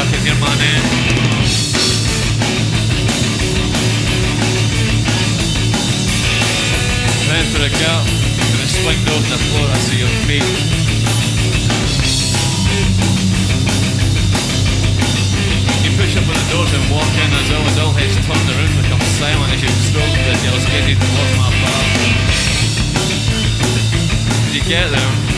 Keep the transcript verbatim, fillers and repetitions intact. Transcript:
I can hear my name. Then for a girl, with the swing doors on the floor, I see your feet. You push up on the doors and walk in as always, all heads turn, the room becomes silent as you stroll to the tailgated towards my bar. As you get there,